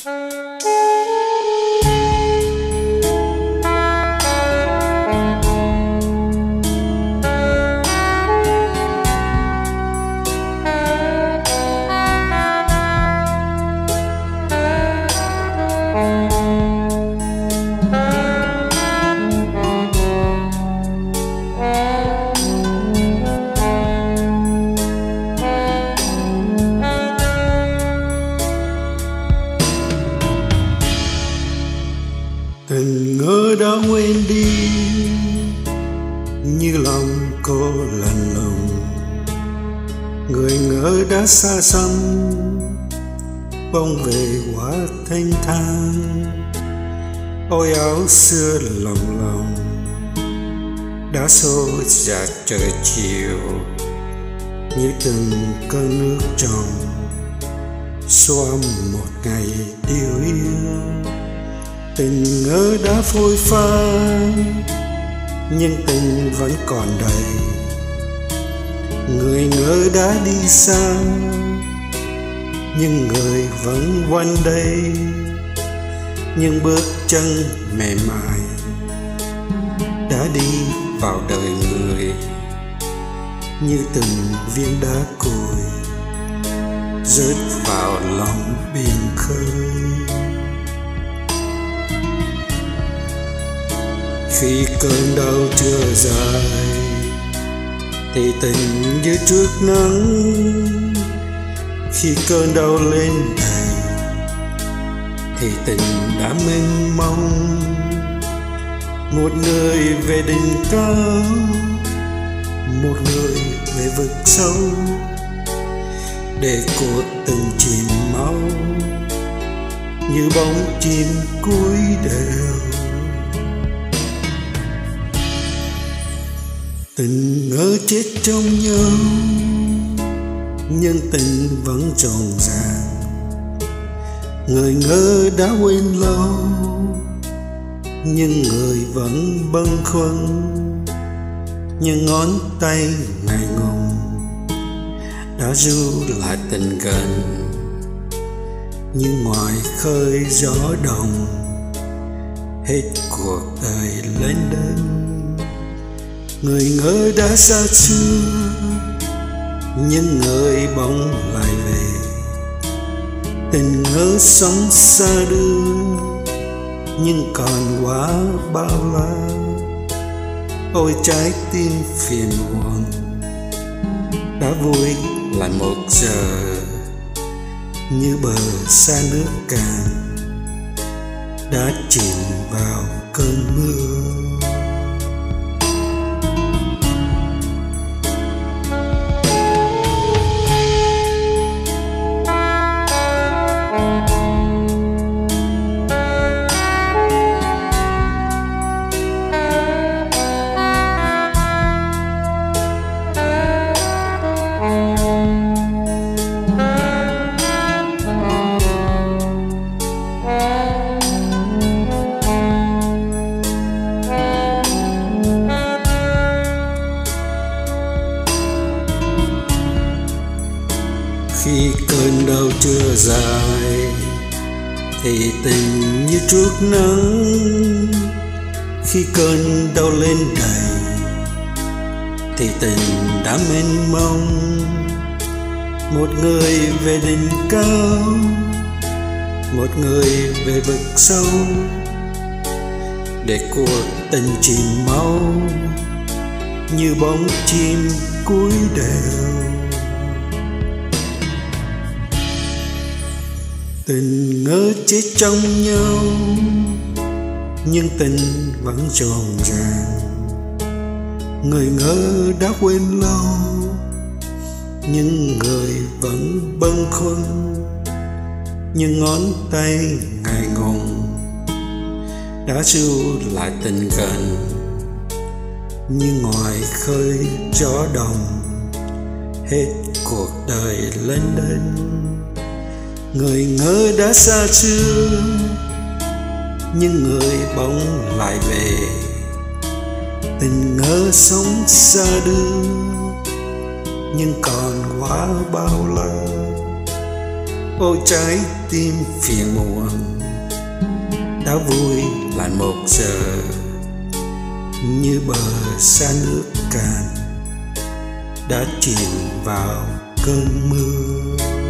Tình ngỡ đã quên đi như lòng cô lạnh lùng, người ngỡ đã xa xăm bóng về quá thanh thang. Ôi áo xưa lồng lồng đã xô dạt trời chiều, như từng cơn nước trong xóa một ngày yêu yêu. Tình ngỡ đã phôi pha nhưng tình vẫn còn đầy, người ngỡ đã đi xa nhưng người vẫn quanh đây. Nhưng bước chân mềm mại đã đi vào đời người, như từng viên đá cội rớt vào lòng biển khơi. Khi cơn đau chưa dài thì tình như trước nắng, khi cơn đau lên đầy thì tình đã mênh mông. Một người về đỉnh cao, một người về vực sâu, để cuộc tình chìm máu như bóng chim cúi đều. Tình ngỡ chết trong nhau nhưng tình vẫn rộn ràng, người ngỡ đã quên lâu nhưng người vẫn bâng khuâng. Nhưng ngón tay ngại ngùng đã ru lại tình gần, như ngoài khơi gió đồng hết cuộc đời lên đến. Người ngỡ đã xa xưa nhưng người bỗng lại về, tình ngỡ sống xa đưa nhưng còn quá bao la. Ôi trái tim phiền muộn đã vui lại một giờ, như bờ xa nước cạn đã chìm vào cơn mưa. Khi cơn đau chưa dài thì tình như trút nắng, khi cơn đau lên đầy thì tình đã mênh mông. Một người về đỉnh cao, một người về vực sâu, để cuộc tình chìm máu như bóng chim cúi đều. Tình ngỡ chết trong nhau nhưng tình vẫn rộn ràng, người ngỡ đã quên lâu nhưng người vẫn bâng khuâng. Nhưng ngón tay ngại ngùng đã ru lại tình gần, như ngoài khơi gió đồng hết cuộc đời lên đến. Người ngỡ đã xa xưa nhưng người bỗng lại về, tình ngỡ sống xa đưa nhưng còn quá bao la. Ôi trái tim phiền muộn đã vui lại một giờ, như bờ xa nước cạn đã chìm vào cơn mưa.